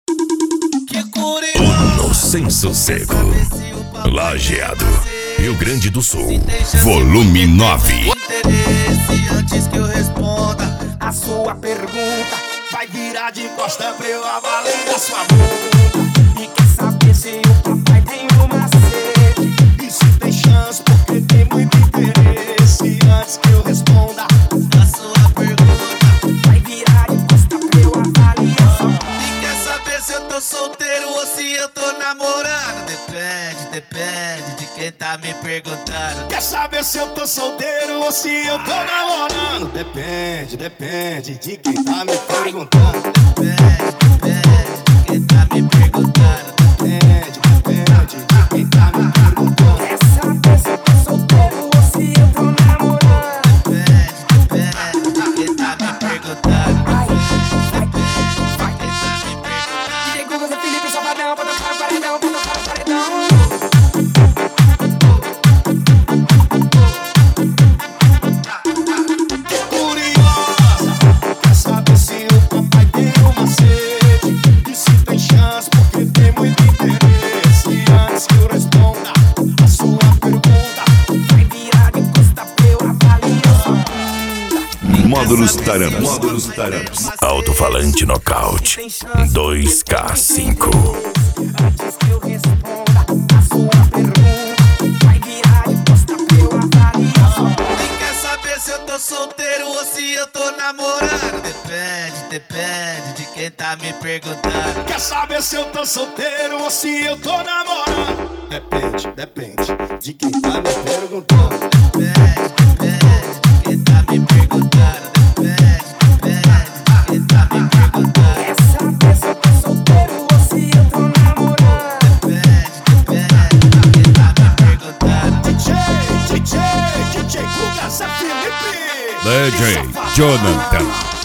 Que curioso. Sem sossego. Lajeado, Rio Grande do Sul. Volume 9. Interesse antes que eu responda a sua pergunta. Vai virar de costa pra eu avaliar a sua bunda. E quer saber se o papai tem uma sede? E se tem chance porque tem muito interesse antes que eu responda a sua pergunta. Vai virar de costa pra eu avaliar a sua bunda. E quer saber se eu tô solteiro ou se eu tô namorando? Depende de quem tá me perguntando. Quer saber se eu tô solteiro ou se eu tô namorando? Depende de quem tá me perguntando. Depende de quem tá me perguntando. Depende de quem tá me perguntando. Quer saber se eu tô solteiro ou se eu tô namorando? Depende de quem tá me perguntando. Vai quem tá me perguntando. DJ Google, Zé Felipe, Salvadão, pra tocar paredão, pra tocar paredão. Módulos Taramps. Alto-falante nocaute 2K5. Antes que eu responda a sua pergunta, vai virar de costa pra eu avaliar. E quer saber se eu tô solteiro ou se eu tô namorando? Depende de quem tá me perguntando. Quer saber se eu tô solteiro ou se eu tô namorando? Depende de quem tá me perguntando. Depende de quem tá me perguntando. DJ Jonathan.